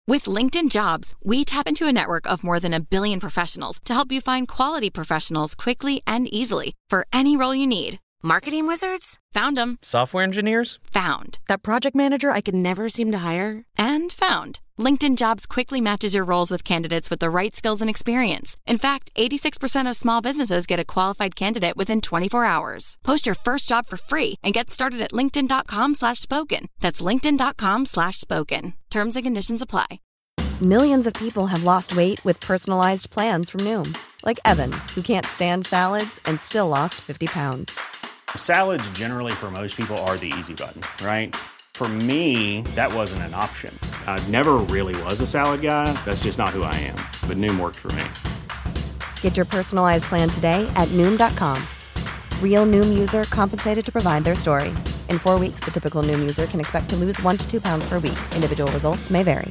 With LinkedIn Jobs, we tap into a network of more than 1 billion professionals to help you find quality professionals quickly and easily for any role you need. Marketing wizards? Found them. Software engineers? Found. That project manager I could never seem to hire? And found. LinkedIn Jobs quickly matches your roles with candidates with the right skills and experience. In fact, 86% of small businesses get a qualified candidate within 24 hours. Post your first job for free and get started at linkedin.com/spoken. That's linkedin.com/spoken. Terms and conditions apply. Millions of people have lost weight with personalized plans from Noom. Like Evan, who can't stand salads and still lost 50 pounds. Salads generally for most people are the easy button, right? For me, that wasn't an option. I never really was a salad guy. That's just not who I am. But Noom worked for me. Get your personalized plan today at Noom.com. Real Noom user compensated to provide their story. In 4 weeks, the typical Noom user can expect to lose 1 to 2 pounds per week. Individual results may vary.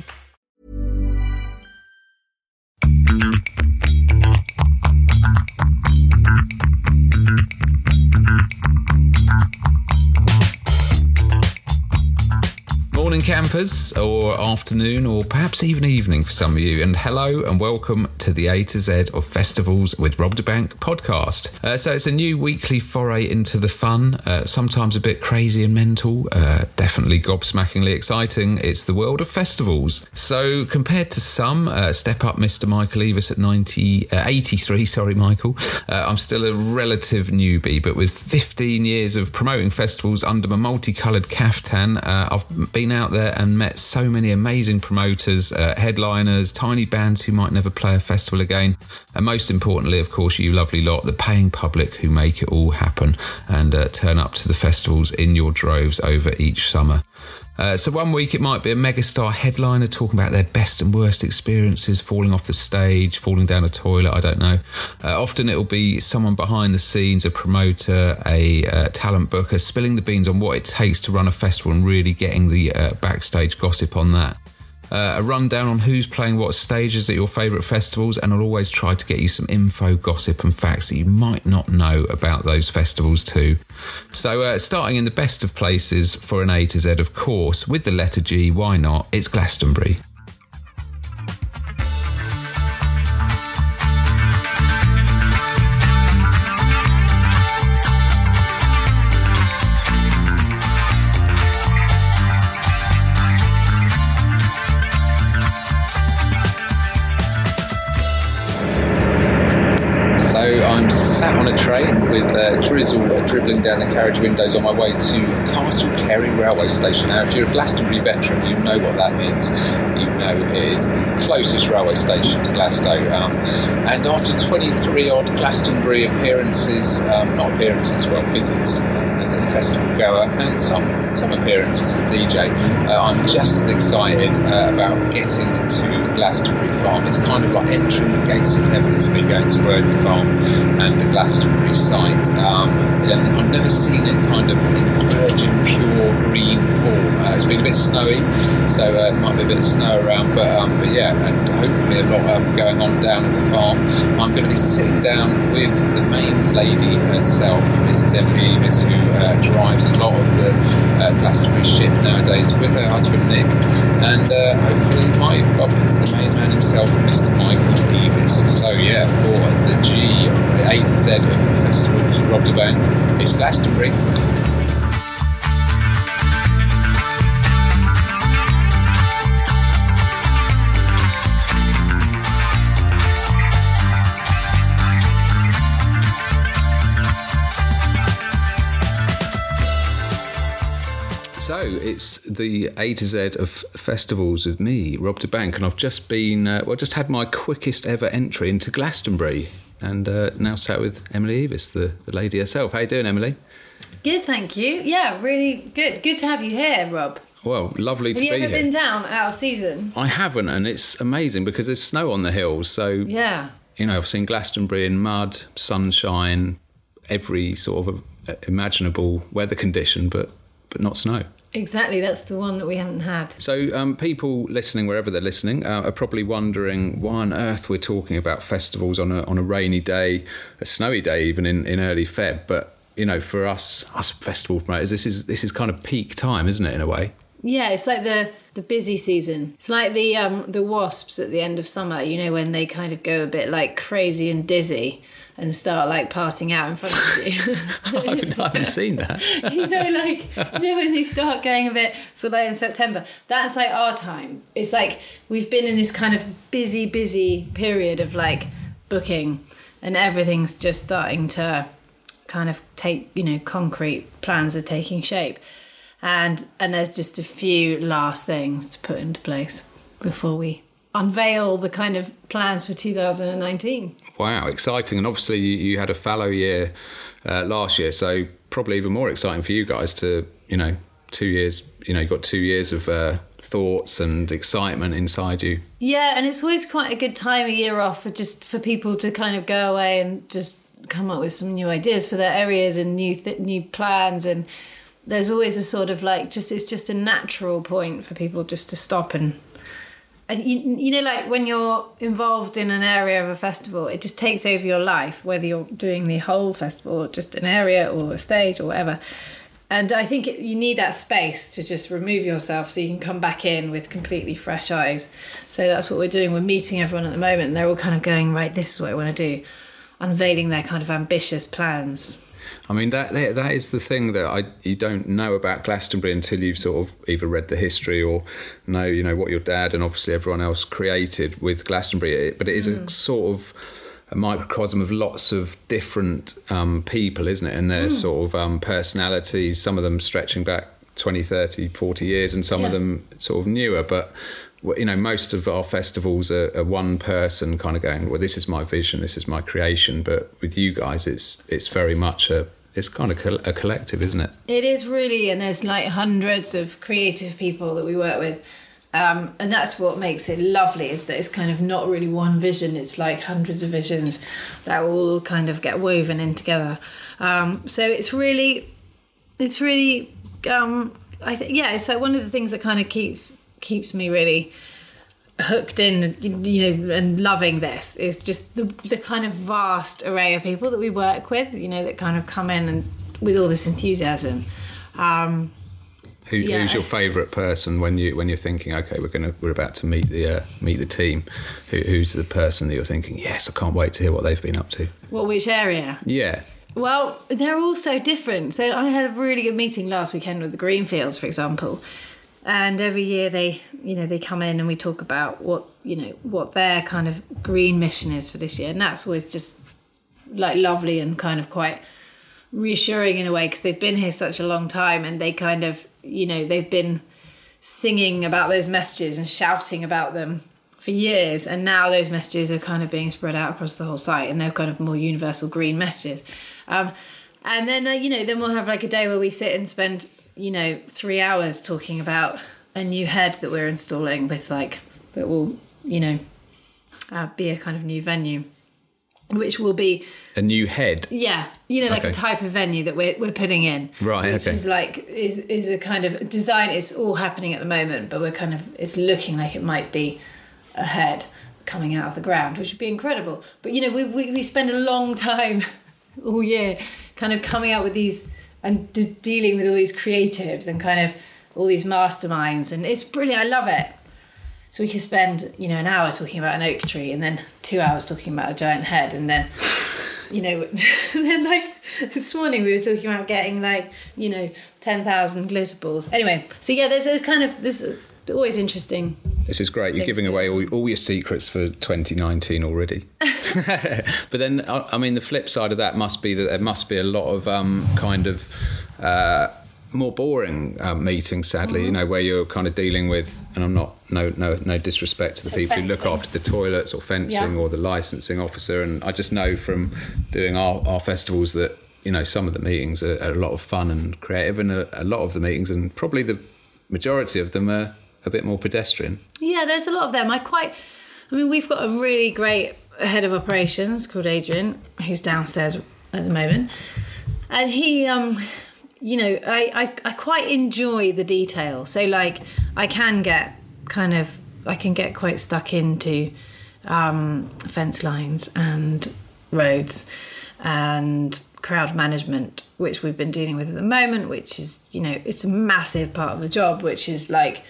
Morning campers, or afternoon, or perhaps even evening for some of you, and hello and welcome to the A to Z of Festivals with Rob da Bank podcast. So it's a new weekly foray into the fun, sometimes a bit crazy and mental, definitely gobsmackingly exciting. It's the world of festivals. So compared to some, step up Mr. Michael Eavis at 83, Michael, I'm still a relative newbie, but with 15 years of promoting festivals under my multicoloured caftan, I've been out there and met so many amazing promoters, headliners, tiny bands who might never play a festival again, and most importantly, of course, you lovely lot, the paying public who make it all happen and turn up to the festivals in your droves over each summer. So one week it might be a megastar headliner talking about their best and worst experiences, falling off the stage, falling down a toilet, I don't know. Often it'll be someone behind the scenes, a promoter, a talent booker, spilling the beans on what it takes to run a festival and really getting the backstage gossip on that. A rundown on who's playing what stages at your favourite festivals, and I'll always try to get you some info, gossip and facts that you might not know about those festivals too. So starting in the best of places for an A to Z, of course, with the letter G, why not? It's Glastonbury. I'm sat on a train with drizzle dribbling down the carriage windows on my way to Castle Cary railway station. Now, if you're a Glastonbury veteran, you know what that means. You know it is the closest railway station to Glasgow. And after 23 odd Glastonbury appearances, visits as a festival goer and some appearances as a DJ, I'm just as excited about getting to Glastonbury Farm. It's kind of like entering the gates of heaven for me, going to Worthy Farm and the Glastonbury site. And I've never seen it kind of in its virgin, pure green form. It's been a bit snowy, so it might be a bit of snow around, but yeah, and hopefully a lot going on down at the farm. I'm going to be sitting down with the main lady herself, Mrs. Emily Eavis, who drives a lot of the Glastonbury ship nowadays with her husband Nick, and hopefully might even bump into the main man himself, Mr. Michael Eavis. So yeah, for the G, the A to Z of the festival with Rob da Bank, it's Glastonbury. So it's the A to Z of festivals with me, Rob da Bank, and I've just been, just had my quickest ever entry into Glastonbury, and now sat with Emily Eavis, the lady herself. How you doing, Emily? Good, thank you. Yeah, really good. Good to have you here, Rob. Well, lovely to be here. Have you ever been down out of season? I haven't, and it's amazing because there's snow on the hills. So yeah, you know, I've seen Glastonbury in mud, sunshine, every sort of imaginable weather condition, but not snow. Exactly, that's the one that we haven't had. So people listening, wherever they're listening, are probably wondering why on earth we're talking about festivals on a rainy day, a snowy day even in early Feb. But, you know, for us festival promoters, this is kind of peak time, isn't it, in a way? Yeah, it's like the the busy season. It's like the wasps at the end of summer, you know, when they kind of go a bit like crazy and dizzy and start like passing out in front of you. I haven't seen that. You know, when they start going a bit sort of like in September, that's like our time. It's like we've been in this kind of busy period of like booking, and everything's just starting to kind of take, you know, concrete plans are taking shape. And there's just a few last things to put into place before we unveil the kind of plans for 2019. Wow, exciting. And obviously you had a fallow year last year, so probably even more exciting for you guys to, you know, 2 years, you know, you've got 2 years of thoughts and excitement inside you. Yeah, and it's always quite a good time of year off for people to kind of go away and just come up with some new ideas for their areas and new plans. And there's always a sort of like it's just a natural point for people just to stop and you know, like when you're involved in an area of a festival, it just takes over your life, whether you're doing the whole festival or just an area or a stage or whatever. And I think you need that space to just remove yourself so you can come back in with completely fresh eyes. So that's what we're doing. We're meeting everyone at the moment, and they're all kind of going, right, this is what I want to do, unveiling their kind of ambitious plans. I mean, that is the thing that you don't know about Glastonbury until you've sort of either read the history or know, you know, what your dad and obviously everyone else created with Glastonbury. But it is a sort of a microcosm of lots of different people, isn't it? And their sort of personalities, some of them stretching back 20, 30, 40 years and some of them sort of newer. But, you know, most of our festivals are one person kind of going, well, this is my vision, this is my creation. But with you guys, it's very much it's kind of a collective, isn't it? It is really, and there's like hundreds of creative people that we work with. And that's what makes it lovely, is that it's kind of not really one vision. It's like hundreds of visions that all kind of get woven in together. So it's really, I think, yeah, it's like one of the things that kind of keeps me really hooked in, you know, and loving this is just the kind of vast array of people that we work with, you know, that kind of come in and with all this enthusiasm. Who's your favourite person when you're thinking, okay, we're about to meet the team? Who's the person that you're thinking, yes, I can't wait to hear what they've been up to? Which area? Yeah. Well, they're all so different. So I had a really good meeting last weekend with the Greenfields, for example. And every year they come in and we talk about what their kind of green mission is for this year. And that's always just like lovely and kind of quite reassuring in a way, because they've been here such a long time and they kind of, you know, they've been singing about those messages and shouting about them for years. And now those messages are kind of being spread out across the whole site and they're kind of more universal green messages. And then, then we'll have like a day where we sit and spend 3 hours talking about a new head that we're installing with like, that will, be a kind of new venue, which will be... A new head? Yeah. Like a type of venue that we're putting in. Right, which is like, is a kind of design. It's all happening at the moment, but it's looking like it might be a head coming out of the ground, which would be incredible. But, we spend a long time all year kind of coming up with these and dealing with all these creatives and kind of all these masterminds, and it's brilliant. I love it. So we could spend, an hour talking about an oak tree and then 2 hours talking about a giant head, and then, and then like this morning we were talking about getting 10,000 glitter balls. Anyway, so yeah, there's kind of this always interesting. This is great. You're giving away all your secrets for 2019 already. But then, I mean, the flip side of that must be that there must be a lot of more boring meetings, sadly, Mm-hmm. Where you're kind of dealing with, and I'm not, no disrespect to the people who look after the toilets or fencing or the licensing officer. And I just know from doing our festivals that, some of the meetings are a lot of fun and creative, and a lot of the meetings, and probably the majority of them, are a bit more pedestrian. Yeah, there's a lot of them. We've got a really great head of operations called Adrian, who's downstairs at the moment. And he, I quite enjoy the detail. So I can get quite stuck into fence lines and roads and crowd management, which we've been dealing with at the moment, which is, it's a massive part of the job, which is like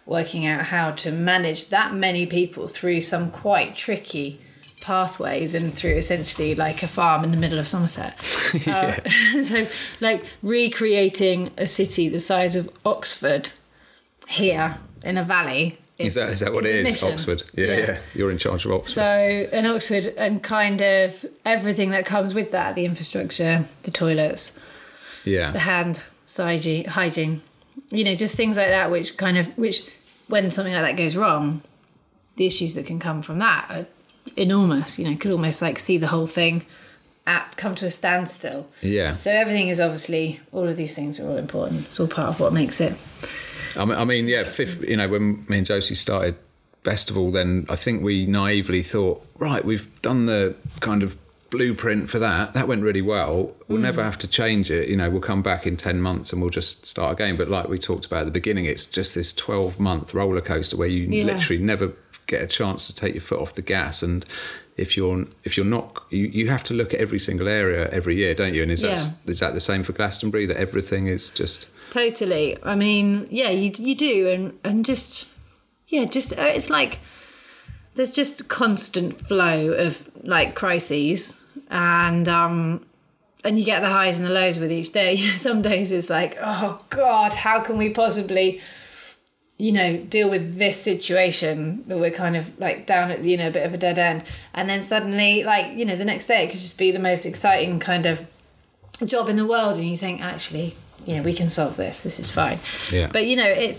working out how to manage that many people through some quite tricky pathways and through essentially like a farm in the middle of Somerset. So like recreating a city the size of Oxford here in a valley. Is that what it is? Mission. Oxford? Yeah. You're in charge of Oxford. So in Oxford, and kind of everything that comes with that, the infrastructure, the toilets, the hand hygiene, just things like that, which when something like that goes wrong, the issues that can come from that are enormous. Could almost like see the whole thing come to a standstill. Yeah. So everything is obviously, all of these things are all important. It's all part of what makes it. I mean, when me and Josie started Festival, then I think we naively thought, right, we've done the kind of blueprint for that. That went really well. We'll never have to change it. We'll come back in 10 months and we'll just start again. But like we talked about at the beginning, it's just this 12-month roller coaster where you literally never get a chance to take your foot off the gas. And if you're not, you have to look at every single area every year, don't you? And is that the same for Glastonbury, that everything is just... Totally. I mean, you do, and just it's like there's just a constant flow of like crises, and you get the highs and the lows with each day. Some days it's like, oh God, how can we possibly, deal with this situation that we're kind of like down at, a bit of a dead end, and then suddenly, like, the next day it could just be the most exciting kind of job in the world, and you think, actually, we can solve this. This is fine. Yeah. But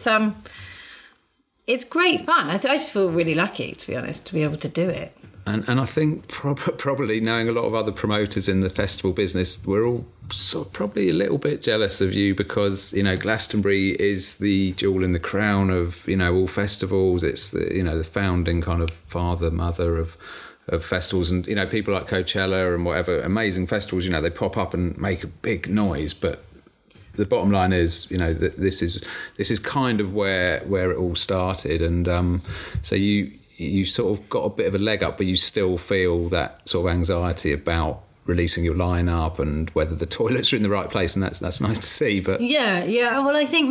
it's great fun. I just feel really lucky, to be honest, to be able to do it. And I think probably knowing a lot of other promoters in the festival business, we're all probably a little bit jealous of you because Glastonbury is the jewel in the crown of all festivals. It's the the founding kind of mother of festivals, and people like Coachella and whatever amazing festivals. They pop up and make a big noise, but the bottom line is, that this is kind of where it all started, and so you sort of got a bit of a leg up, but you still feel that sort of anxiety about releasing your lineup and whether the toilets are in the right place, and that's nice to see. But yeah. Well, I think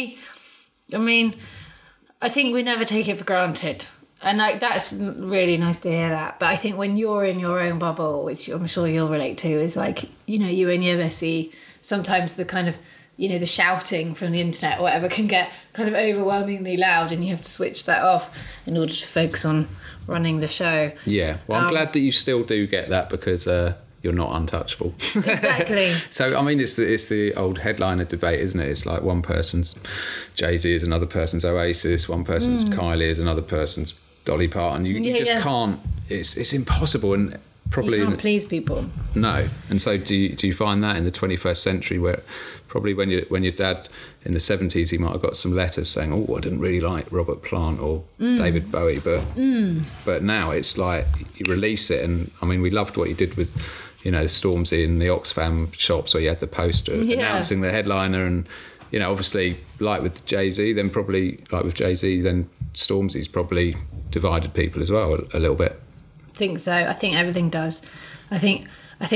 I think we never take it for granted. And that's really nice to hear that. But I think when you're in your own bubble, which I'm sure you'll relate to, is like, you and your see sometimes the kind of, the shouting from the internet or whatever can get kind of overwhelmingly loud, and you have to switch that off in order to focus on running the show. Yeah. Well, I'm glad that you still do get that because you're not untouchable. Exactly. So, I mean, it's the old headliner debate, isn't it? It's like one person's Jay-Z is another person's Oasis, one person's Kylie is another person's Dolly Parton. You just can't. It's impossible, and probably you can't please people. No, and so do you find that in the 21st century, where probably when your dad in the 70s, he might have got some letters saying, "Oh, I didn't really like Robert Plant or David Bowie," but now it's like you release it, and I mean, we loved what you did with Stormzy in the Oxfam shops where you had the poster announcing the headliner, and obviously like with Jay-Z, then probably like with Jay-Z, then Stormzy's probably divided people as well a little bit. I think so. I think everything does. I think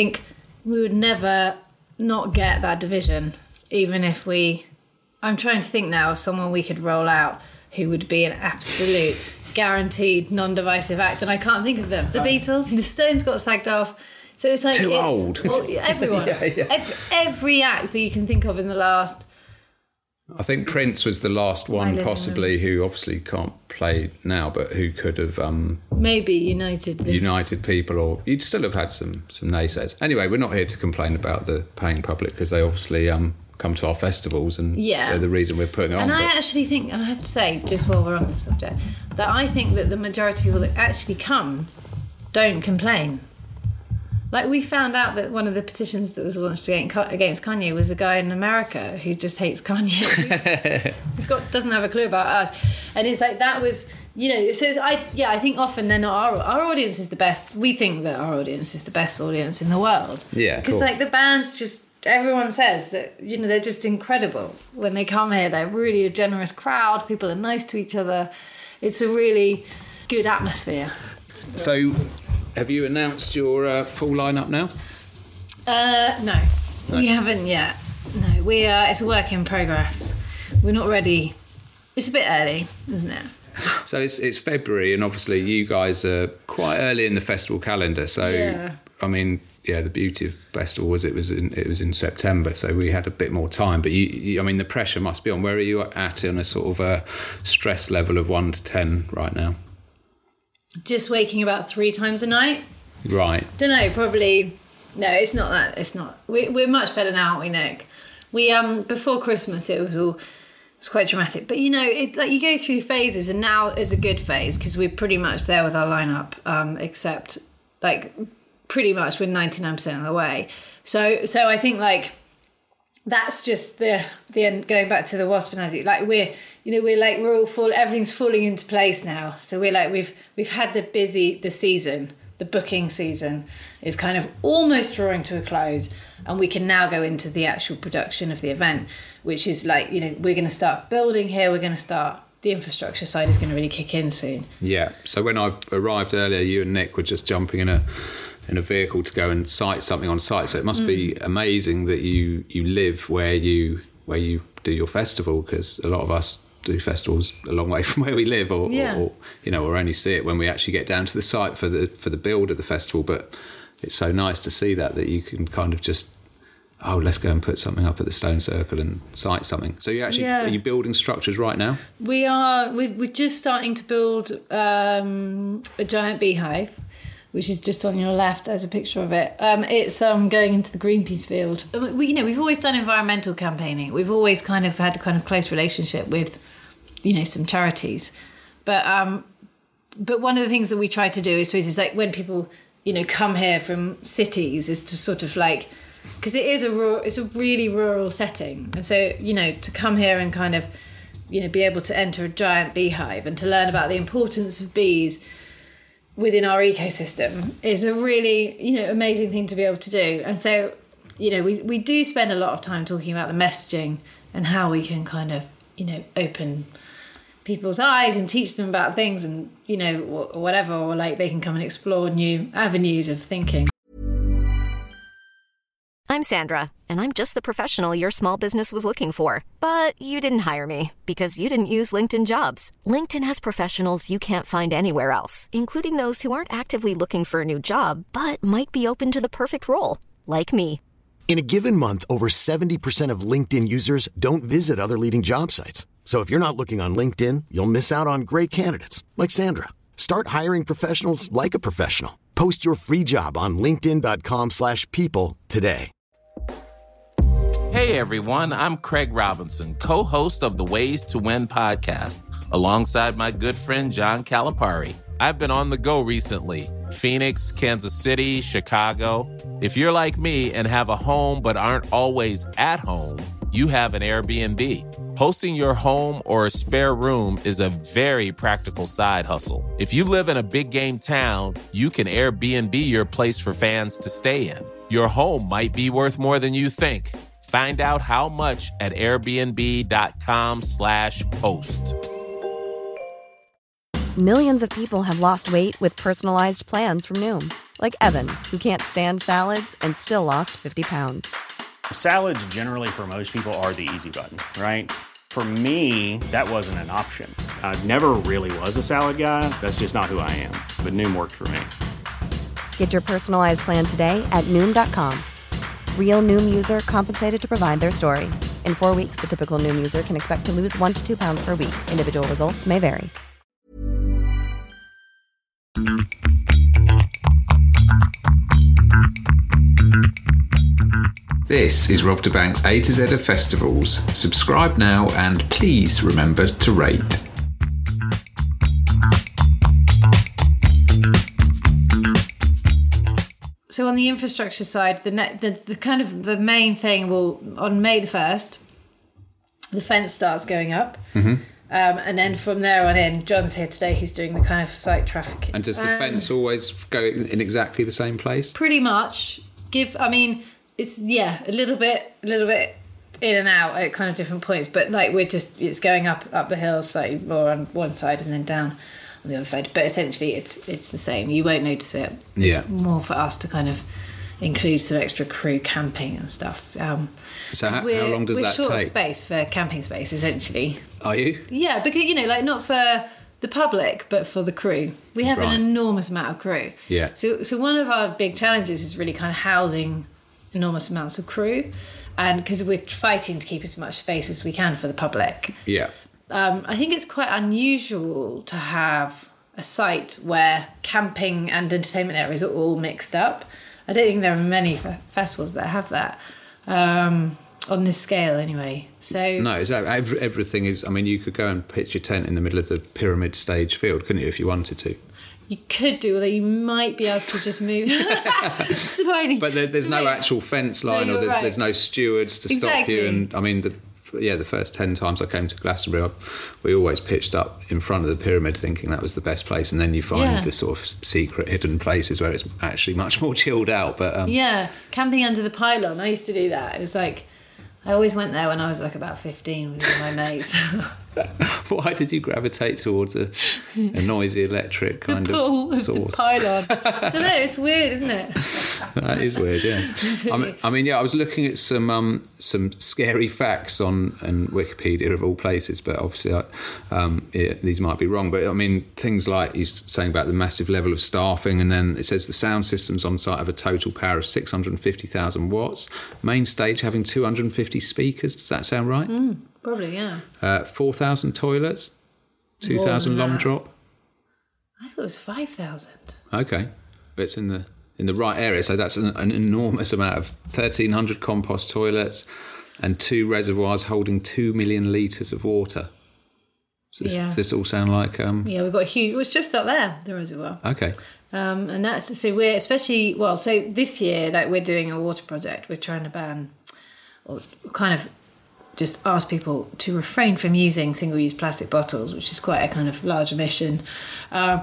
we would never not get that division, even if I'm trying to think now of someone we could roll out who would be an absolute guaranteed non-divisive act, and I can't think of them. The Beatles, the Stones got sacked off. So it's like too old. Well, everyone, every act that you can think of in the last. I think Prince was the last one, possibly, who obviously can't play now, but who could have maybe united people, or you'd still have had some naysayers. Anyway, we're not here to complain about the paying public because they obviously come to our festivals, and they're the reason we're putting it on. And I actually think, and I have to say, just while we're on this subject, that I think that the majority of people that actually come don't complain. Like, we found out that one of the petitions that was launched against Kanye was a guy in America who just hates Kanye. Doesn't have a clue about us. And it's like, that was, so I think often they're not our audience is the best. We think that our audience is the best audience in the world. Yeah, because like the bands just, everyone says that, they're just incredible. When they come here, they're really a generous crowd. People are nice to each other. It's a really good atmosphere. So, have you announced your full lineup now? No, we haven't yet. No, it's a work in progress. We're not ready It's a bit early, isn't it? So it's February, and obviously you guys are quite early in the festival calendar. So Yeah. I mean, the beauty of festival was it was in September, so we had a bit more time. But I mean, the pressure must be on. Where are you at on a sort of a stress level of 1 to 10 right now? Just waking about 3 times a night. Right. Don't know. Probably. No, it's not that. It's not. We're much better now, aren't we, Nick? We before Christmas it was quite dramatic. But you know, like you go through phases, and now is a good phase because we're pretty much there with our lineup, except like pretty much we're 99% of the way. So I think like that's just the end. Going back to the Wasp analogy, like we're all full. Everything's falling into place now. So we're like we've had the season. The booking season is kind of almost drawing to a close, and we can now go into the actual production of the event, which is like, you know, we're going to start building here. We're going to start, the infrastructure side is going to really kick in soon. Yeah. So when I arrived earlier, you and Nick were just jumping in a vehicle to go and site something on site. So it must be amazing that you live where you do your festival, because a lot of us do festivals a long way from where we live, or you know, or only see it when we actually get down to the site for the build of the festival. But it's so nice to see that you can kind of just, let's go and put something up at the Stone Circle and site something. So you actually are you building structures right now? We are. We're just starting to build a giant beehive, which is just on your left. There's a picture of it. It's going into the Greenpeace field. We've always done environmental campaigning. We've always kind of had a kind of close relationship with, you know, some charities. But one of the things that we try to do is like when people, you know, come here from cities, is to sort of like, because it's a really rural setting, and so, you know, to come here and kind of, you know, be able to enter a giant beehive and to learn about the importance of bees within our ecosystem is a really, you know, amazing thing to be able to do. And so, you know, we do spend a lot of time talking about the messaging and how we can kind of, you know, open people's eyes and teach them about things, and, you know, or whatever, or like they can come and explore new avenues of thinking. I'm Sandra, and I'm just the professional your small business was looking for. But you didn't hire me because you didn't use LinkedIn Jobs. LinkedIn has professionals you can't find anywhere else, including those who aren't actively looking for a new job, but might be open to the perfect role, like me. In a given month, over 70% of LinkedIn users don't visit other leading job sites. So if you're not looking on LinkedIn, you'll miss out on great candidates like Sandra. Start hiring professionals like a professional. Post your free job on linkedin.com/people today. Hey everyone, I'm Craig Robinson, co-host of the Ways to Win podcast, alongside my good friend John Calipari. I've been on the go recently. Phoenix, Kansas City, Chicago. If you're like me and have a home but aren't always at home, you have an Airbnb. Hosting your home or a spare room is a very practical side hustle. If you live in a big game town, you can Airbnb your place for fans to stay in. Your home might be worth more than you think. Find out how much at airbnb.com/host. Millions of people have lost weight with personalized plans from Noom. Like Evan, who can't stand salads and still lost 50 pounds. Salads generally for most people are the easy button, right? For me, that wasn't an option. I never really was a salad guy. That's just not who I am. But Noom worked for me. Get your personalized plan today at Noom.com. Real Noom user compensated to provide their story. In 4 weeks, the typical Noom user can expect to lose 1 to 2 pounds per week. Individual results may vary. This is Rob DeBank's A to Z of Festivals. Subscribe now and please remember to rate. So on the infrastructure side, the kind of the main thing will, on May the 1st, the fence starts going up. Mm-hmm. And then from there on in, John's here today, he's doing the kind of site traffic. And does the fence always go in exactly the same place? Pretty much. It's, a little bit in and out at kind of different points, but like it's going up the hill, slightly more on one side and then down on the other side. But essentially it's the same. You won't notice it. It's more for us to kind of, include some extra crew camping and stuff. So how long does that take? We're short of space for camping space, essentially. Are you? Yeah, because, like not for the public, but for the crew. We have an enormous amount of crew. Yeah. So one of our big challenges is really kind of housing enormous amounts of crew, and because we're fighting to keep as much space as we can for the public. Yeah. I think it's quite unusual to have a site where camping and entertainment areas are all mixed up. I don't think there are many festivals that have that. On this scale anyway. So no, so everything is, I mean, you could go and pitch your tent in the middle of the pyramid stage field, couldn't you, if you wanted to? You could do, although you might be able to just move slightly. But there's no actual fence line, or there's no stewards to stop you. And I mean, the first 10 times I came to Glastonbury, we always pitched up in front of the pyramid thinking that was the best place, and then you find the sort of secret hidden places where it's actually much more chilled out. But camping under the pylon, I used to do that. It was like, I always went there when I was like about 15 with my mates. Why did you gravitate towards a noisy electric kind of source? The pylon. I don't know, it's weird, isn't it? That is weird, yeah. I was looking at some scary facts on Wikipedia of all places, but obviously these might be wrong. But I mean, things like you're saying about the massive level of staffing, and then it says the sound systems on site have a total power of 650,000 watts. Main stage having 250 speakers. Does that sound right? Probably, yeah. 4,000 toilets, 2,000 long drop. I thought it was 5,000. Okay, but it's in the right area, so that's an enormous amount of 1,300 compost toilets and 2 reservoirs holding 2 million litres of water. So does this all sound like? Yeah, we've got a huge. It's just up there, the reservoir. Okay. And that's so we're especially so this year, like, we're doing a water project. We're trying to ban, or kind of just ask people to refrain from using single-use plastic bottles, which is quite a kind of large emission. But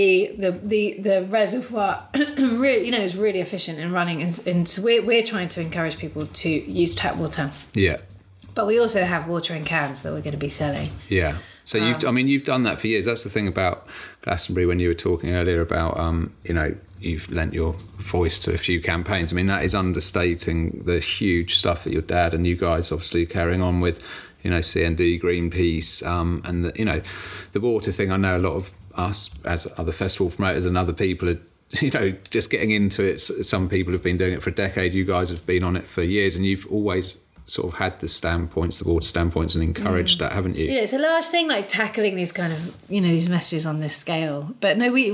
the reservoir really, is really efficient in running, and so we're trying to encourage people to use tap water. Yeah. But we also have water in cans that we're going to be selling. Yeah. So you've done that for years. That's the thing about Glastonbury when you were talking earlier about you've lent your voice to a few campaigns. I mean, that is understating the huge stuff that your dad and you guys obviously carrying on with, CND, Greenpeace, and the water thing. I know a lot of us as other festival promoters and other people are, just getting into it. Some people have been doing it for a decade. You guys have been on it for years, and you've always sort of had the water standpoints and encouraged that, haven't you? Yeah, it's a large thing, like tackling these kind of, these messages on this scale. But no, we're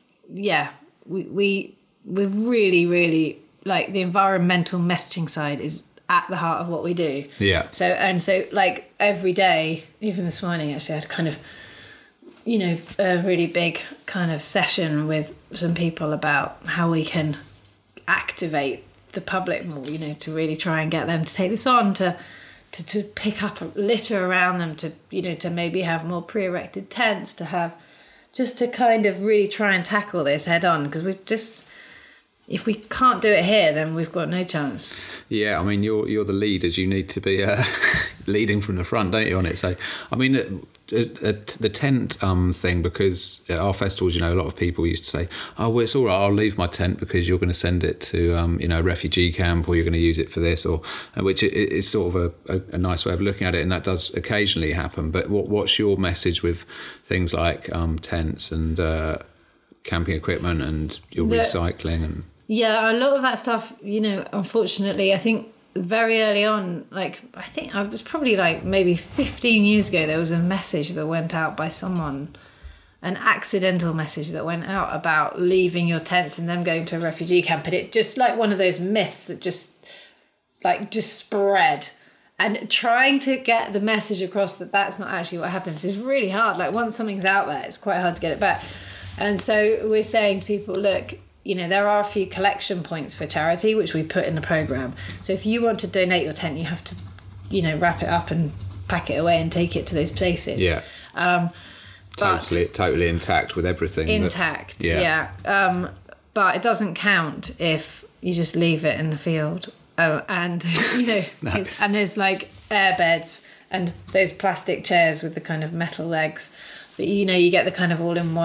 really, really, like, the environmental messaging side is at the heart of what we do. Yeah. So like every day, even this morning, actually, I had kind of, a really big kind of session with some people about how we can activate the public more, to really try and get them to take this on, to pick up litter around them, to maybe have more pre-erected tents, to kind of really try and tackle this head on, because if we can't do it here, then we've got no chance. Yeah, I mean, you're the leaders. You need to be leading from the front, don't you, on it? So, I mean, the tent thing, because at our festivals, a lot of people used to say, oh, well, it's all right, I'll leave my tent because you're going to send it to a refugee camp, or you're going to use it for this, or which is sort of a nice way of looking at it, and that does occasionally happen. But what's your message with things like tents and camping equipment and your recycling? And yeah, a lot of that stuff, unfortunately, I think very early on, like, I think I was probably like maybe 15 years ago, there was a message that went out by someone, an accidental message that went out about leaving your tents and them going to a refugee camp, and it just, like, one of those myths that just spread, and trying to get the message across that that's not actually what happens is really hard. Like, once something's out there, it's quite hard to get it back. And so we're saying to people, look, there are a few collection points for charity, which we put in the programme. So if you want to donate your tent, you have to, wrap it up and pack it away and take it to those places. Yeah. Totally intact with everything. Intact, yeah. But it doesn't count if you just leave it in the field. And, no. And there's, like, air beds and those plastic chairs with the kind of metal legs. But, you get the kind of all-in-one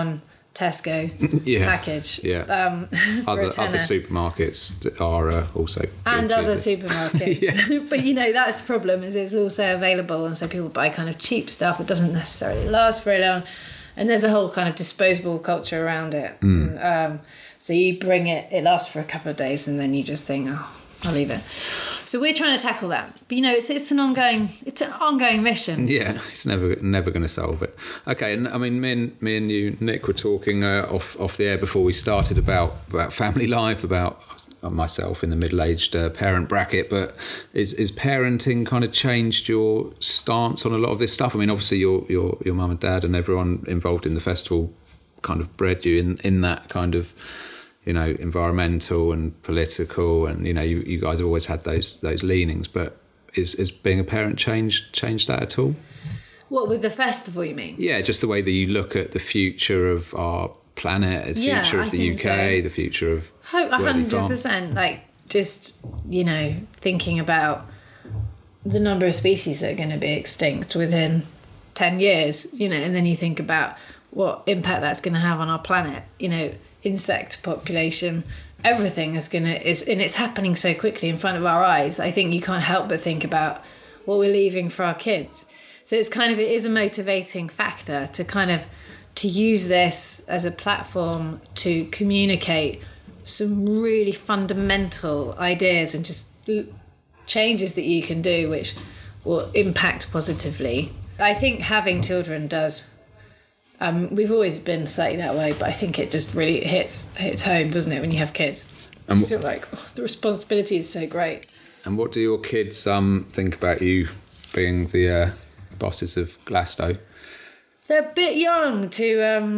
Tesco package. Yeah. Other supermarkets are also and other supermarkets. But that's the problem, is it's also available, and so people buy kind of cheap stuff that doesn't necessarily last very long, and there's a whole kind of disposable culture around it. So you bring it lasts for a couple of days, and then you just think, I'll leave it. So we're trying to tackle that, but it's an ongoing mission. Yeah, it's never going to solve it. Okay, and I mean, me and you, Nick, were talking off the air before we started about family life, about myself in the middle-aged parent bracket. But is parenting kind of changed your stance on a lot of this stuff? I mean, obviously your mum and dad and everyone involved in the festival kind of bred you in that kind of, environmental and political, and you guys have always had those leanings. But is being a parent changed that at all? What, with the festival, you mean? Yeah, just the way that you look at the future of our planet, the future of the UK, the future of 100%. Like, just thinking about the number of species that are going to be extinct within 10 years, and then you think about what impact that's going to have on our planet, insect population, everything and it's happening so quickly in front of our eyes that I think you can't help but think about what we're leaving for our kids. So it is a motivating factor to use this as a platform to communicate some really fundamental ideas and just changes that you can do which will impact positively. I think having children does. We've always been slightly that way, but I think it just really hits home, doesn't it, when you have kids? It's still like, the responsibility is so great. And what do your kids think about you being the bosses of Glasto? They're a bit young to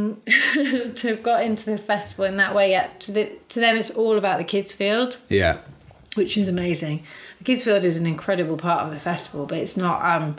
have got into the festival in that way yet. To them, it's all about the kids' field. Yeah. Which is amazing. The kids' field is an incredible part of the festival, but it's not...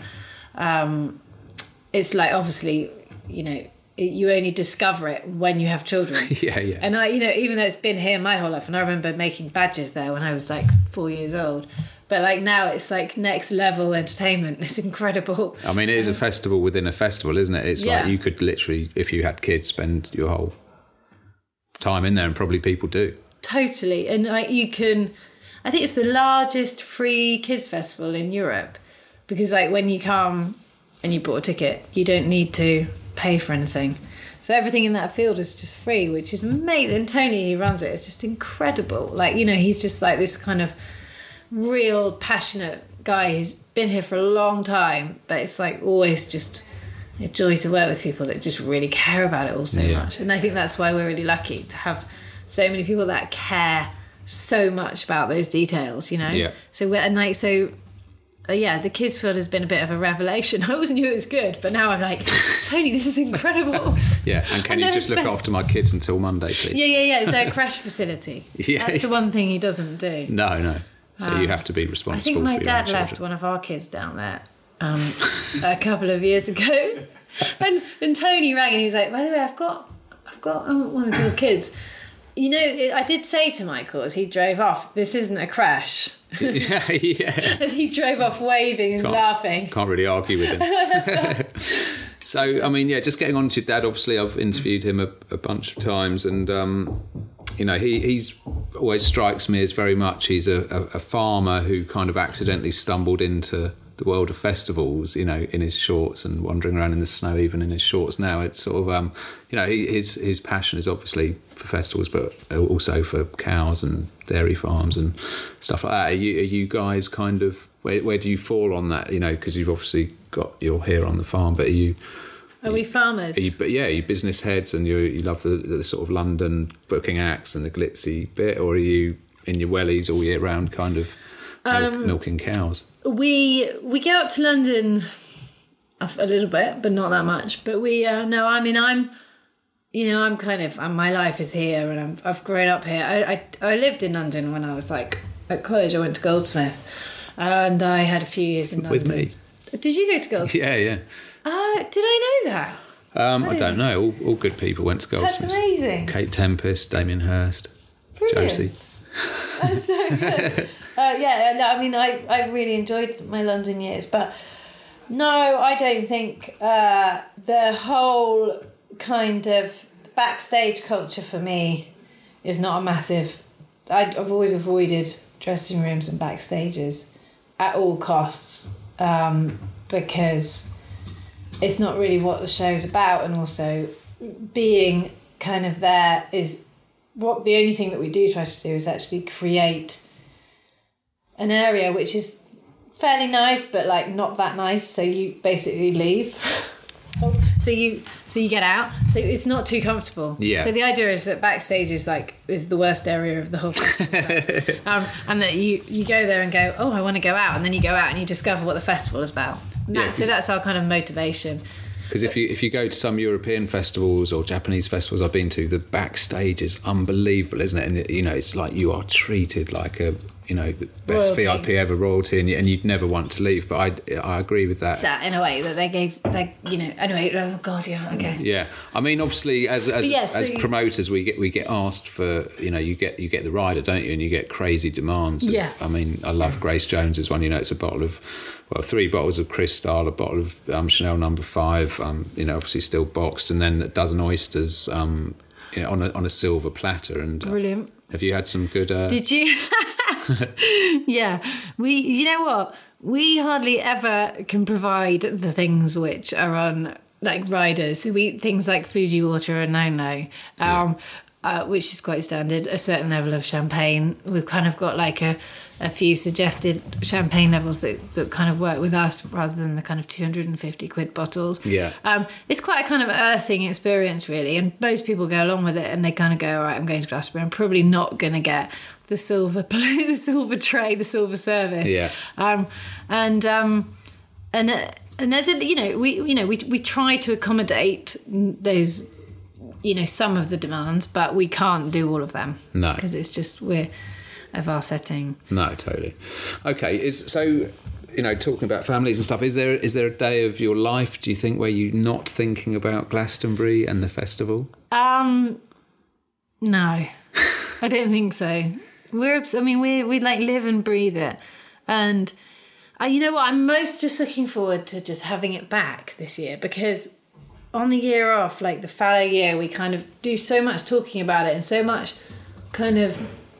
it's like, obviously, you only discover it when you have children. Yeah. And I, even though it's been here my whole life, and I remember making badges there when I was like 4 years old, but like now it's like next level entertainment. It's incredible. I mean, it is a festival within a festival, isn't it? It's like you could literally, if you had kids, spend your whole time in there, and probably people do. Totally. And like I think it's the largest free kids festival in Europe, because like when you come and you bought a ticket, you don't need to pay for anything. So everything in that field is just free, which is amazing. And Tony, who runs it, is just incredible. Like, he's just like this kind of real passionate guy who's been here for a long time, but it's like always just a joy to work with people that just really care about it all so much. And I think that's why we're really lucky to have so many people that care so much about those details, Yeah. The kids field has been a bit of a revelation. I always knew it was good, but now I'm like, Tony, this is incredible. Yeah, and can you just look after my kids until Monday, please? Yeah. Is there a crash facility? That's the one thing he doesn't do. No. So you have to be responsible. I think my dad left one of our kids down there a couple of years ago, and Tony rang and he was like, by the way, I've got one of your kids. I did say to Michael as he drove off, this isn't a crash. Yeah. As he drove off waving and laughing. Can't really argue with him. So, I mean, just getting on to your dad, obviously I've interviewed him a bunch of times, and, he's always strikes me as very much, he's a farmer who kind of accidentally stumbled into the world of festivals, in his shorts and wandering around in the snow, even in his shorts now. It's sort of, his passion is obviously for festivals, but also for cows and dairy farms and stuff like that. Are you guys kind of, where do you fall on that? Because you've obviously you're here on the farm, but are we farmers? Are you business heads and you love the sort of London booking acts and the glitzy bit, or are you in your wellies all year round, kind of milking cows? We go up to London a little bit, but not that much. But I'm kind of, my life is here, and I've grown up here. I lived in London when I was like at college. I went to Goldsmith, and I had a few years in London. With me? Did you go to Goldsmith? Yeah. Did I know that? I don't know. All good people went to Goldsmith. That's amazing. Kate Tempest, Damien Hirst, Brilliant. Josie. That's so good. I really enjoyed my London years, but no, I don't think the whole kind of backstage culture for me is not a massive... I've always avoided dressing rooms and backstages at all costs, because it's not really what the show's about, and also being kind of there is what the only thing that we do try to do is actually create an area which is fairly nice but like not that nice, so you basically leave. So you get out, so it's not too comfortable. Yeah. So the idea is that backstage is the worst area of the whole festival. And that you go there and go, oh, I want to go out, and then you go out and you discover what the festival is about. So that's our kind of motivation. Because if you go to some European festivals or Japanese festivals I've been to, the backstage is unbelievable, isn't it? And it's like you are treated like a the best royalty. VIP ever, royalty, and you'd never want to leave. But I agree with that. It's that in a way that anyway. Oh God, yeah, okay. Yeah, I mean, obviously, as promoters, we get asked for you get the rider, don't you? And you get crazy demands. Yeah. I mean, I love Grace Jones's one. It's a bottle of. 3 bottles of Cristal, a bottle of Chanel No. 5, obviously still boxed, and then a dozen oysters, on a silver platter. And brilliant. Have you had some good? Did you? Yeah, you know what? We hardly ever can provide the things which are on like riders. Things like Fuji water and no. Which is quite standard. A certain level of champagne. We've kind of got like a few suggested champagne levels that kind of work with us rather than the kind of 250 quid bottles. Yeah. It's quite a kind of earthing experience, really, and most people go along with it and they kind of go, all right, I'm going to Glastonbury. I'm probably not going to get the silver plate, the silver tray, the silver service. Yeah. And as it, we try to accommodate those. Some of the demands, but we can't do all of them. No. Because it's just we're of our setting. No, totally. Okay, talking about families and stuff, is there a day of your life, do you think, where you're not thinking about Glastonbury and the festival? No. I don't think so. We like live and breathe it. And you know what, I'm most just looking forward to just having it back this year, because on the year off, like the fallow year, we kind of do so much talking about it and so much kind of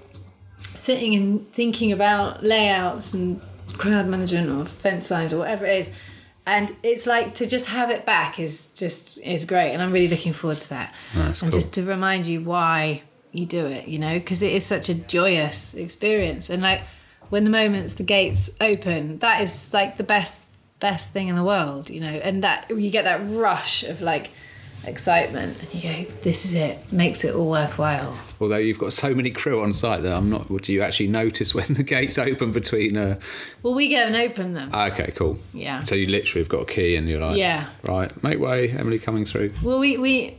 sitting and thinking about layouts and crowd management or fence signs or whatever it is. And it's like to just have it back is great. And I'm really looking forward to that. That's and cool. Just to remind you why you do it, because it is such a joyous experience. And like when the gates open, that is like the best thing in the world, and that you get that rush of like excitement and you go, this is it, makes it all worthwhile. Although you've got so many crew on site that do you actually notice when the gates open between well, we go and open them. Okay, cool. Yeah, so you literally have got a key and you're like, yeah, right, make way, Emily coming through. Well, we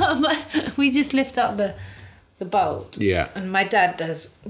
just lift up the bolt. Yeah, and my dad does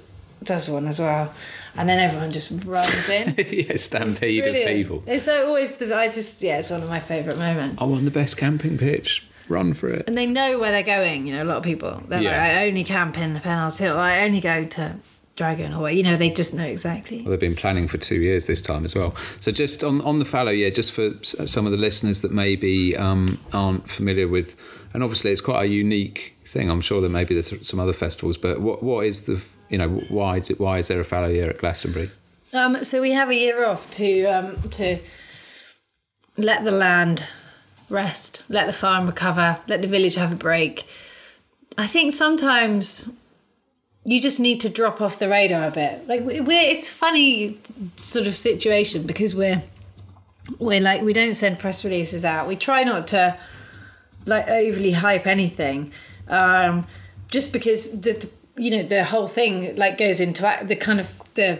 one as well. And then everyone just runs in. Yeah, stampede of people. It's always it's one of my favourite moments. I'm on the best camping pitch. Run for it. And they know where they're going, a lot of people. They're like, I only camp in the Penhals Hill. I only go to Dragon or they just know exactly. Well, they've been planning for 2 years this time as well. So just on the fallow, just for some of the listeners that maybe aren't familiar with, and obviously it's quite a unique thing. I'm sure there may be some other festivals, but what is the... why is there a fallow year at Glastonbury? So we have a year off to let the land rest, let the farm recover, let the village have a break. I think sometimes you just need to drop off the radar a bit. Like it's a funny sort of situation because we're like, we don't send press releases out. We try not to like overly hype anything, just because the whole thing like goes into the kind of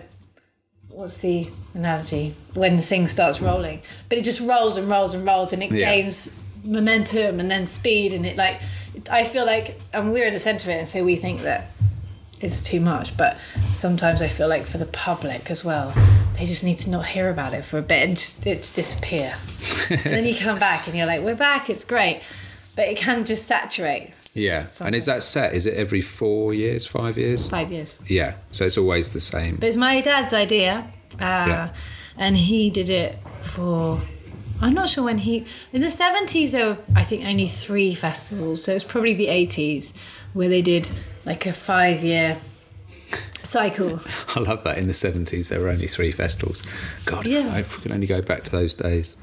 what's the analogy when the thing starts rolling, but it just rolls and rolls and rolls and it gains momentum and then speed, and it like I feel like, and we're in the centre of it, and so we think that it's too much, but sometimes I feel like for the public as well, they just need to not hear about it for a bit and just disappear. And then you come back and you're like, we're back, it's great, but it can just saturate. Yeah. Something. And is that set? Is it every 4 years, 5 years? 5 years. Yeah. So it's always the same. But it's my dad's idea. And he did it for I'm not sure when in the 70s there were, I think, only 3 festivals, so it's probably the 80s where they did like a 5-year cycle. I love that. In the 70s there were only 3 festivals. God, Yeah. if we can only go back to those days.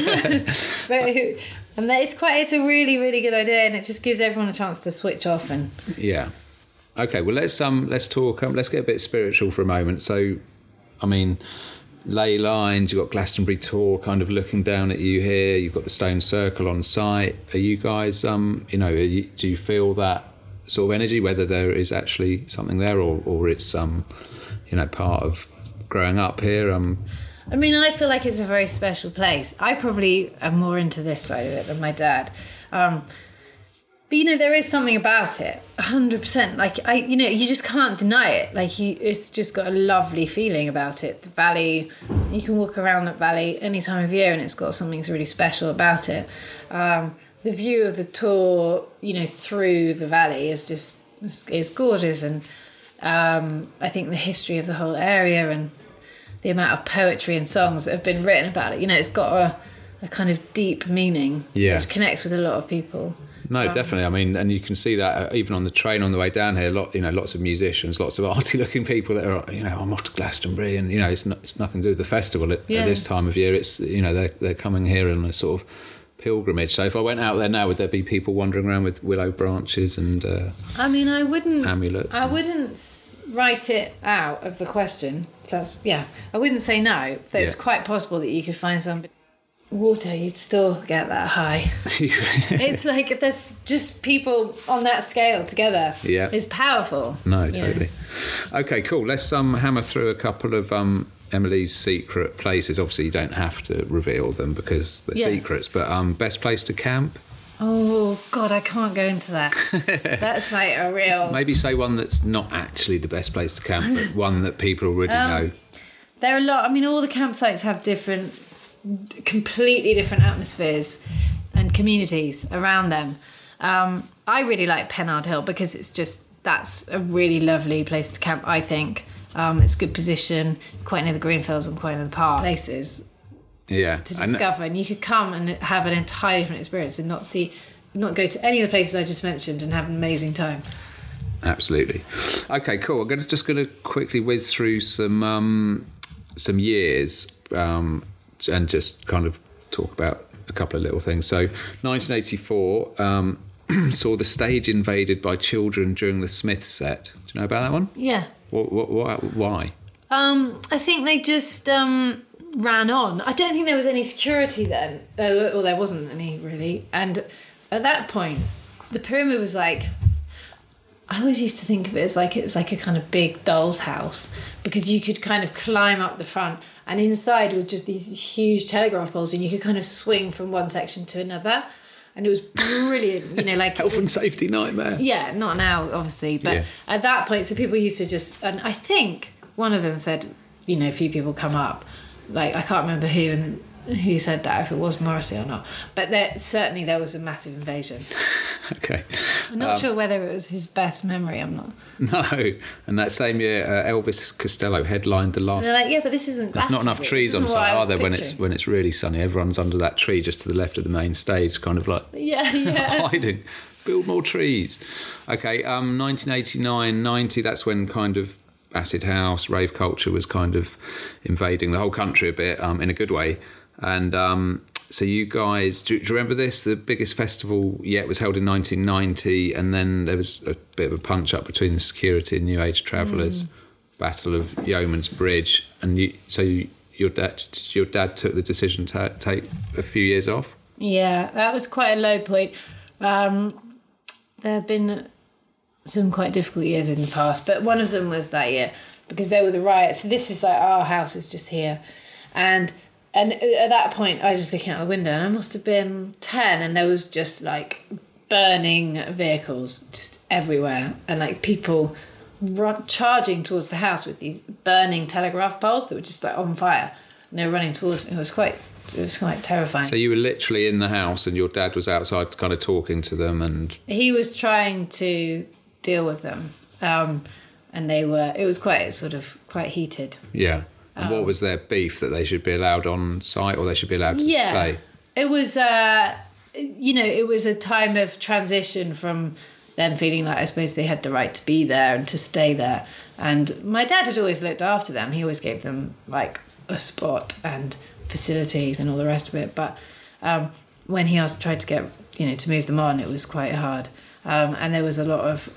And it's a really, really good idea, and it just gives everyone a chance to switch off. And Yeah. Okay, well, let's talk. Let's get a bit spiritual for a moment. So, I mean, ley lines. You've got Glastonbury Tour kind of looking down at you here. You've got the Stone Circle on site. Are you guys, do you feel that sort of energy? Whether there is actually something there, or it's part of growing up here. I mean, I feel like it's a very special place. I probably am more into this side of it than my dad. But, there is something about it, 100%. Like, you just can't deny it. Like, it's just got a lovely feeling about it. The valley, you can walk around that valley any time of year and it's got something really special about it. The view of the tour, through the valley is gorgeous. And I think the history of the whole area and the amount of poetry and songs that have been written about it, it's got a kind of deep meaning, which connects with a lot of people. No, definitely. I mean, and you can see that even on the train on the way down here. Lots of musicians, lots of arty-looking people that are, I'm off to Glastonbury, and it's nothing to do with the festival at this time of year. It's they're coming here on a sort of pilgrimage. So if I went out there now, would there be people wandering around with willow branches and I wouldn't amulets? I wouldn't write it out of the question. I wouldn't say no. But it's quite possible that you could find some water, you'd still get that high. It's like there's just people on that scale together. Yeah, it's powerful. No, totally. Okay, cool. Let's hammer through a couple of Emily's secret places. Obviously, you don't have to reveal them because they're secrets. But best place to camp. Oh God, I can't go into that. That's like a real. Maybe say one that's not actually the best place to camp, but one that people already know. There are a lot. I mean, all the campsites have completely different atmospheres and communities around them. I really like Pennard Hill because that's a really lovely place to camp, I think. It's a good position, quite near the Greenfields and quite near the park places to discover. And you could come and have an entirely different experience and not go to any of the places I just mentioned and have an amazing time. Absolutely. Okay, cool. I'm just going to quickly whiz through some years and just kind of talk about a couple of little things. So 1984 saw the stage invaded by children during the Smiths set. Do you know about that one? Yeah. Why? I think they just ran on. I don't think there was any security then. Well, there wasn't any really. And at that point, the pyramid was like... I always used to think of it as like it was like a kind of big doll's house because you could kind of climb up the front and inside were just these huge telegraph poles and you could kind of swing from one section to another and it was brilliant, like... Health and safety nightmare. Yeah, not now, obviously, but at that point, so people used to just... And I think one of them said, a few people come up. Like, I can't remember who said that, if it was Morrissey or not. But certainly there was a massive invasion. Okay. I'm not sure whether it was his best memory, I'm not. No. And that same year, Elvis Costello headlined the last... And they're like, yeah, but this isn't... There's not enough trees on site, are there, when it's really sunny? Everyone's under that tree just to the left of the main stage, kind of like hiding. Build more trees. Okay, 1989, 90, that's when kind of acid house, rave culture was kind of invading the whole country a bit, in a good way. And so you guys, do you remember this? The biggest festival yet was held in 1990, and then there was a bit of a punch-up between the security and New Age travellers, Battle of Yeoman's Bridge. And your dad took the decision to take a few years off? Yeah, that was quite a low point. There have been some quite difficult years in the past, but one of them was that year, because there were the riots. So this is like, our house is just here. And at that point, I was just looking out the window, and I must have been 10, and there was just like burning vehicles just everywhere, and like people charging towards the house with these burning telegraph poles that were just like on fire, and they were running towards me. It was quite terrifying. So you were literally in the house, and your dad was outside, kind of talking to them, and he was trying to deal with them, and it was quite heated. Yeah. And what was their beef, that they should be allowed on site or they should be allowed to stay? It was, it was a time of transition from them feeling like, I suppose, they had the right to be there and to stay there. And my dad had always looked after them. He always gave them like a spot and facilities and all the rest of it. But when he tried to get, to move them on, it was quite hard. And there was a lot of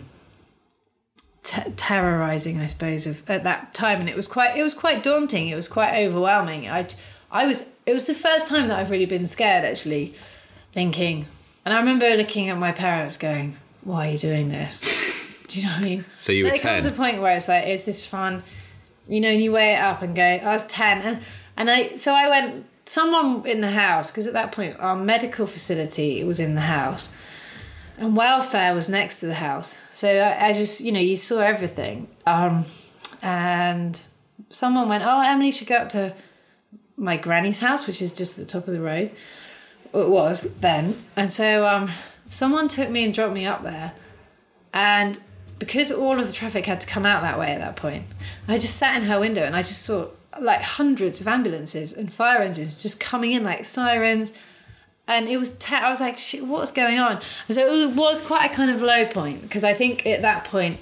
terrorizing, I suppose, at that time, and it was quite daunting. It was quite overwhelming. It was the first time that I've really been scared, actually, thinking. And I remember looking at my parents, going, "Why are you doing this?" Do you know what I mean? So you were 10. There comes a point where it's like, "Is this fun?" And you weigh it up and go. I was 10, and I went. Someone in the house, because at that point our medical facility was in the house. And welfare was next to the house. So I just, you saw everything. And someone went, "Oh, Emily should go up to my granny's house," which is just at the top of the road. It was then. And so someone took me and dropped me up there. And because all of the traffic had to come out that way at that point, I just sat in her window and I just saw like hundreds of ambulances and fire engines just coming in like sirens. And it was, I was like, shit, what's going on? And so it was quite a kind of low point, because I think at that point,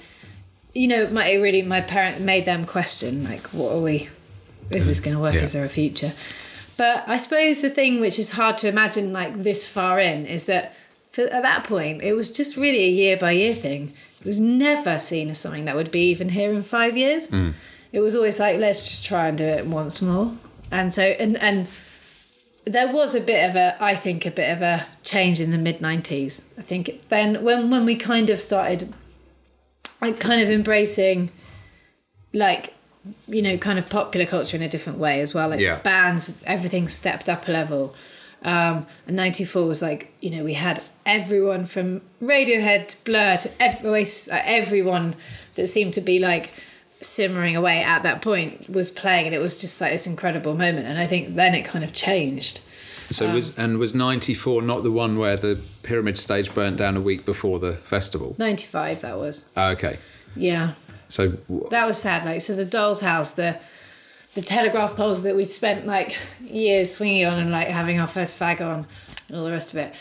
my parent made them question, like, what are we, is this going to work? Yeah. Is there a future? But I suppose the thing which is hard to imagine, like, this far in, is that at that point, it was just really a year by year thing. It was never seen as something that would be even here in 5 years. Mm. It was always like, let's just try and do it once more. And so, and there was a bit of a change in the mid-90s. I think then when we kind of started kind of embracing, like, kind of popular culture in a different way as well. Like bands, everything stepped up a level. And 94 was like, we had everyone from Radiohead to Blur to everyone that seemed to be like simmering away at that point was playing, and it was just like this incredible moment. And I think then it kind of changed. So was 94 not the one where the Pyramid stage burnt down a week before the festival? 95 that was. Oh, okay. Yeah. So that was sad. Like, so the Doll's House, the telegraph poles that we'd spent like years swinging on and like having our first fag on and all the rest of it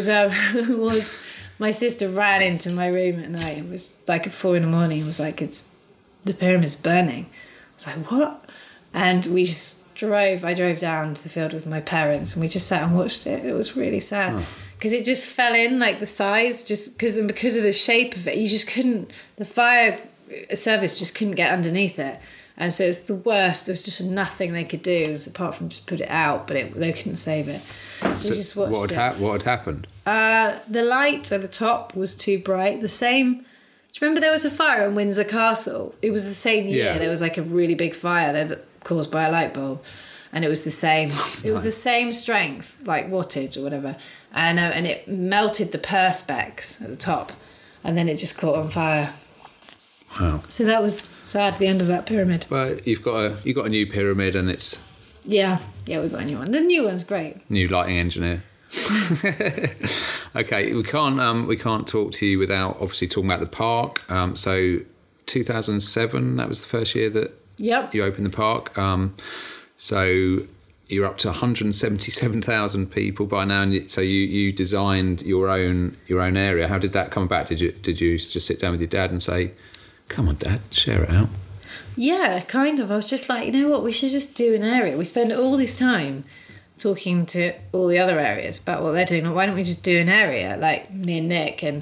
was my sister ran into my room at night. It was like at 4 a.m. It was like, the Pyramid's burning. I was like, what? And we just I drove down to the field with my parents, and we just sat and watched it. It was really sad because it just fell in, like the size, just because of the shape of it. You just couldn't, the fire service just couldn't get underneath it. And so it's the worst. There was just nothing they could do apart from just put it out, but they couldn't save it. So we just watched it. What had happened? The light at the top was too bright. The same. Do you remember there was a fire in Windsor Castle? It was the same year. Yeah. There was like a really big fire there caused by a light bulb, and it was the same. It was the same strength, like wattage or whatever, and it melted the perspex at the top, and then it just caught on fire. Wow. So that was sad. The end of that pyramid. Well, you've got a new pyramid, and it's yeah we've got a new one. The new one's great. New lighting engineer. Okay, we can't talk to you without obviously talking about the park. So 2007, that was the first year that you opened the park. So you're up to 177,000 people by now, and so you designed your own area. How did that come about? Did you just sit down with your dad and say, "Come on, Dad, share it out"? Yeah, kind of. I was just like, you know what, we should just do an area. We spend all this time talking to all the other areas about what they're doing. Why don't we just do an area, like me and Nick, and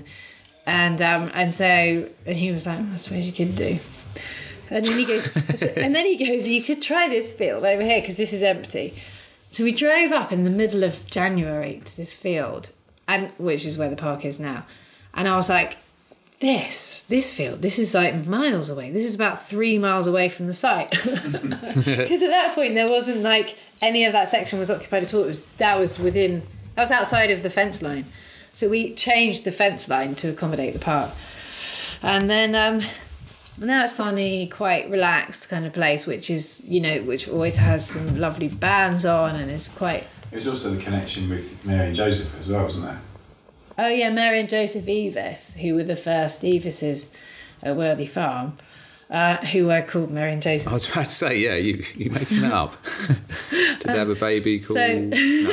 he was like, I suppose you could do. And then he goes, you could try this field over here because this is empty. So we drove up in the middle of January to this field, and which is where the park is now. And I was like, this field, this is like miles away. This is about 3 miles away from the site. Because at that point there wasn't like any of that section was occupied at all. That was outside of the fence line. So we changed the fence line to accommodate the park. And then now it's on a quite relaxed kind of place, which is, which always has some lovely bands on, and it's quite... There's also the connection with Mary and Joseph as well, wasn't there? Oh yeah, Mary and Joseph Evis, who were the first Evises at Worthy Farm. who were called Mary and Joseph. I was about to say, yeah, you making that up. Did they have a baby called... No.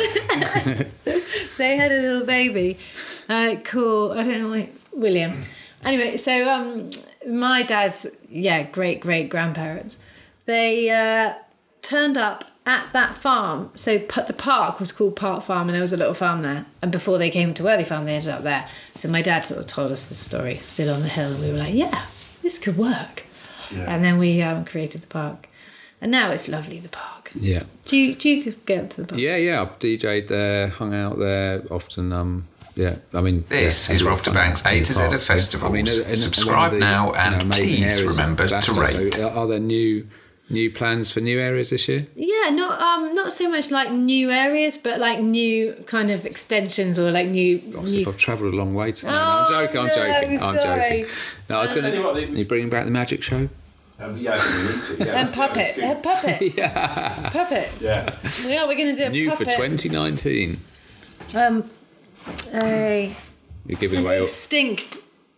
They had a little baby called, I don't know, William. Anyway, so my dad's, great-great-grandparents, they turned up at that farm. So the park was called Park Farm, and there was a little farm there. And before they came to Worthy Farm, they ended up there. So my dad sort of told us the story, stood on the hill, and we were like, yeah, this could work. Yeah. And then we created the park. And now it's lovely, the park. Yeah. Do you go up to the park? Yeah. I've DJ'd there, hung out there often. This is Rob de Bank's A to Z of Festivals. Subscribe now and please remember to rate. So are there new plans for new areas this year? Yeah, not so much like new areas, but like new kind of extensions or like new. I've travelled a long way tonight. I'm joking. No, I was going to. Are you bringing back the magic show? And puppets. Yeah. Puppets. Yeah. Yeah, we're going to do a new puppet. for 2019. You're giving away extinct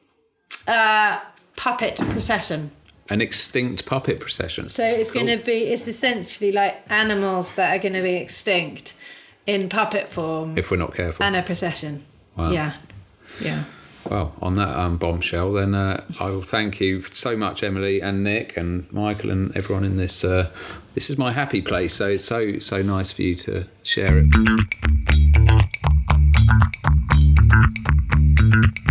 puppet procession. An extinct puppet procession. So it's going to be. It's essentially like animals that are going to be extinct in puppet form. If we're not careful. And a procession. Wow. Yeah. Well, on that bombshell, then I will thank you so much, Emily and Nick and Michael and everyone in this. This is my happy place, so it's so nice for you to share it.